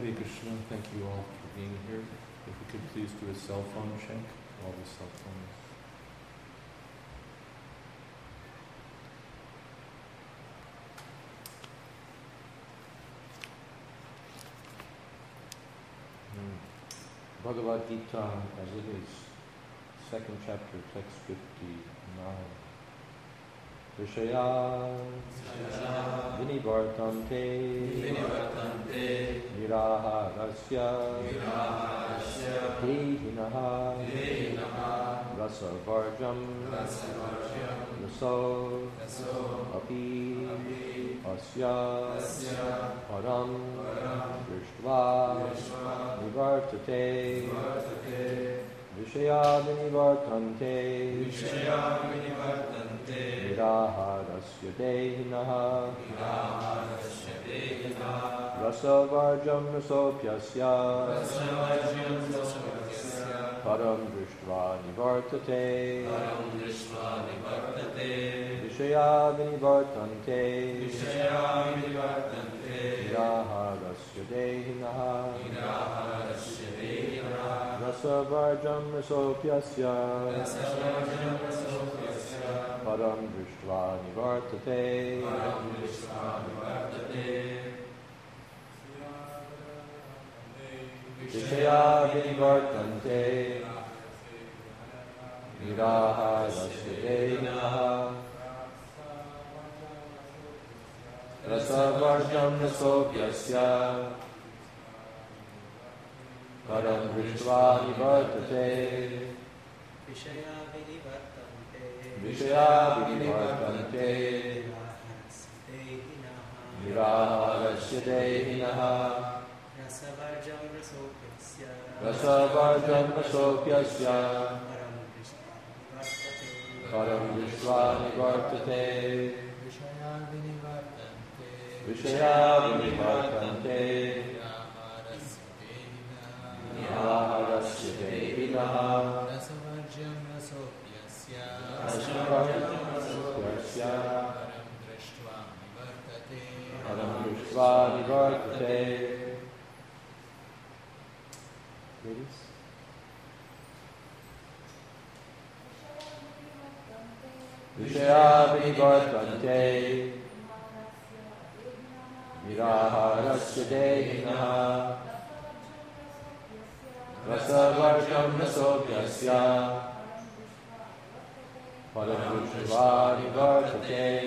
Hare Krishna. Thank you all for being here. If we could please do a cell phone check, all the cell phones. Bhagavad Gita, as it is, second chapter, text 59. Vishaya vinivartante niraharasya hihinaha rasavarjam raso api asya param drishtva nivartate Vishaya vinivartante Niraharasya dehinaha Rasavarjam rasopyasya Param drishtva nivartate Vishaya vinivartante Niraharasya dehinaha Rasavarjam rasopyasya Param drishtva nivartate Vishaya vinivartante Niraharasya dehinaha Rasavarjam rasopyasya Param drishtva nivartate Vishaya vinivartante Niraharasya dehinaha Rasavarjam rasopyasya Param drishtva nivartate Vishaya vinivartante Niraharasya dehinaha Rasavarjam rasopyasya Param drishtva nivartate. Ladies? Vishaya vinivartante Niraharasya dehinaha Rasavarjam rasopyasya Param drishtva nivartate